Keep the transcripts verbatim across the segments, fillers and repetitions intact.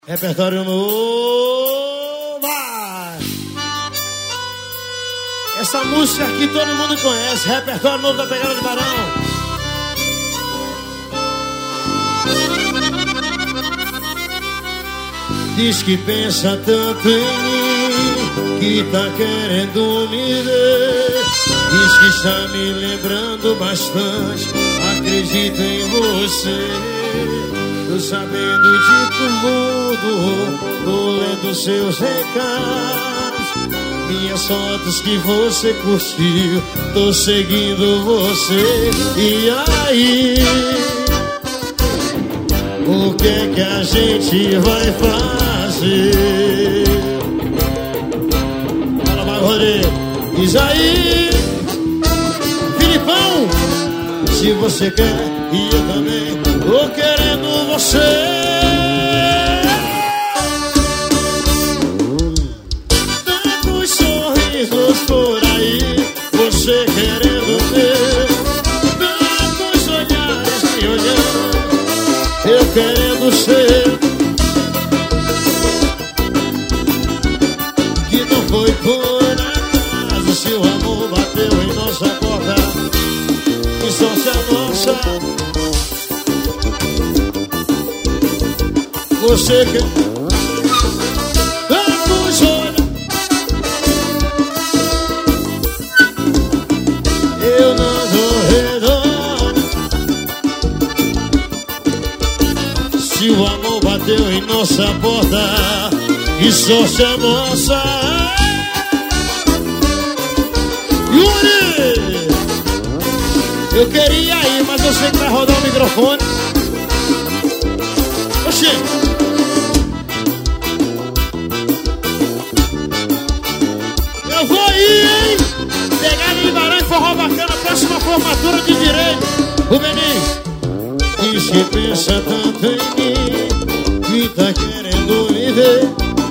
Repertório novo. Essa música aqui todo mundo conhece. Repertório novo da Pegada de Barão. Diz que pensa tanto em mim, que tá querendo me ver. Diz que está me lembrando bastante. Acredito em você. Tô sabendo de tudo, tô lendo seus recados, minhas fotos que você curtiu, tô seguindo você. E aí, o que é que a gente vai fazer? Fala, vai, Rodrigo. Diz aí, Filipão, se você quer e eu também tô querendo você. Tantos sorrisos por aí, você querendo ter. Tantos olhares me olhando, eu querendo ser. Que não foi por acaso, se o amor bateu em nossa porta e só se a nossa. Você quer tantos olhos, eu não dou retorno. Se o amor bateu em nossa porta e sorte a nossa. Yuri, eu queria ir, mas eu sei que vai rodar o microfone. Oxê, eu vou ir, hein? Pegada de Barão e forró bacana, próxima formatura de direito. O Benin diz que pensa tanto em mim, que tá querendo me ver.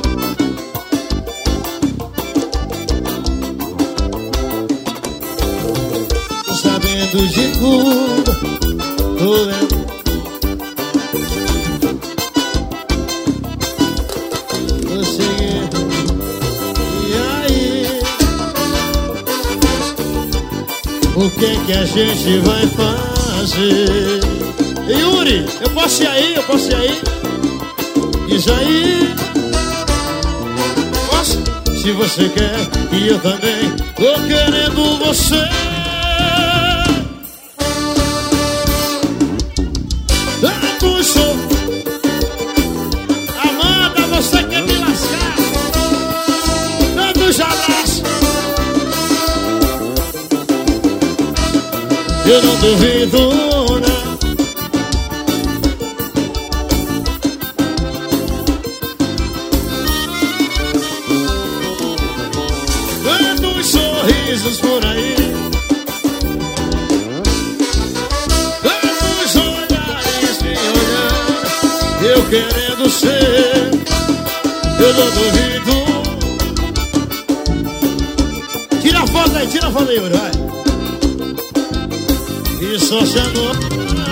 Tô sabendo de tudo, tô lendo. O que é que a gente vai fazer? Yuri, eu posso ir aí? Eu posso ir aí? Diz aí. Posso? Se você quer e eu também tô querendo você. Tanto sou. Amanda, você quer me lascar? Tantos abraços. Eu não duvido, não. Tantos sorrisos por aí, tantos olhares me olhando, eu querendo ser. Eu não duvido. Tira a foto aí, tira a foto aí, vai. E só se a nossa.